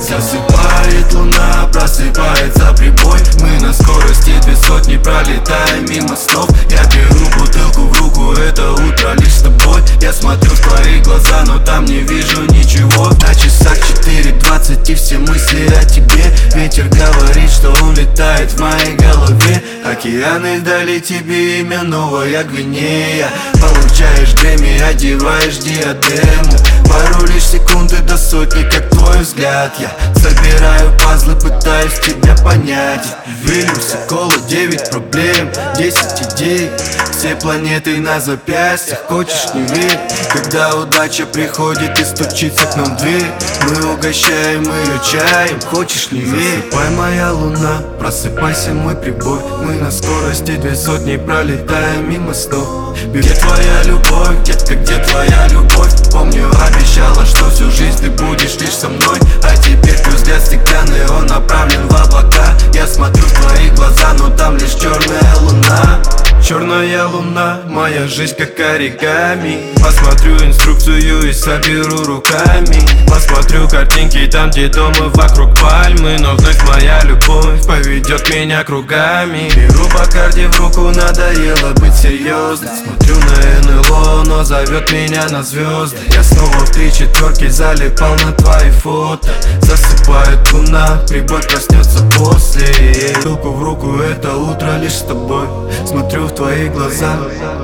Засыпает луна, просыпается прибой. Мы на скорости 200 пролетаем мимо снов. Я беру бутылку в руку, это утро лишь с тобой. Я смотрю в твои глаза, но там не вижу ничего. На часах 4:20 и все мысли о тебе. Ветер говорит, что он летает в моей голове. Океаны дали тебе имя, Новая Гвинея. Получаешь Грэмми, одеваешь диадему. Пару лишь секунды до сотни, как твой взгляд. Я собираю пазлы, пытаюсь тебя понять. Вильямс и кола, 9 проблем, 10 идей. Все планеты на запястьях, хочешь не верь. Когда удача приходит и стучится к нам в дверь, мы угощаем ее чаем, хочешь не верь. Засыпай, моя луна, просыпайся, мой прибой. Мы на скорости 200 пролетаем мимо снов. Где твоя любовь, детка, где твоя любовь? Помню, обещала, что всю жизнь ты будешь лишь со мной. А теперь твой взгляд стеклянный, он направлен в облака. Я смотрю в твои глаза, но там лишь черная луна. Черная луна, моя жизнь как оригами. Посмотрю инструкцию и соберу руками. Посмотрю картинки там, где дома вокруг пальмы. Но вновь моя любовь поведет меня кругами. Беру Бакарди в руку, надоело быть серьезным. Смотрю на НЛО, но зовет меня на звезды. Я снова в 3/4 залипал на твои фото. Засыпает луна, прибой проснется после. Бутылку в руку, это утро лишь с тобой. Смотрю в твои глаза,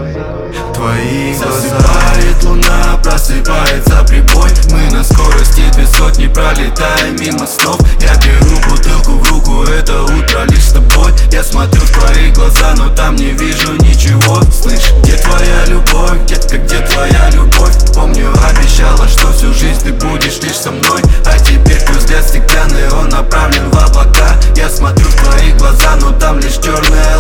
твои глаза. Засыпает луна, просыпается прибой. Мы на скорости 200 пролетаем мимо снов. Я беру бутылку в руку, это утро лишь с тобой. Я смотрю в твои глаза, но там не вижу ничего. Слышь, где твоя любовь, детка, где твоя любовь? Помню, обещала, что всю жизнь ты будешь лишь со мной. А теперь твой взгляд стеклянный, он направлен в облака. Я смотрю в твои глаза, но там лишь черная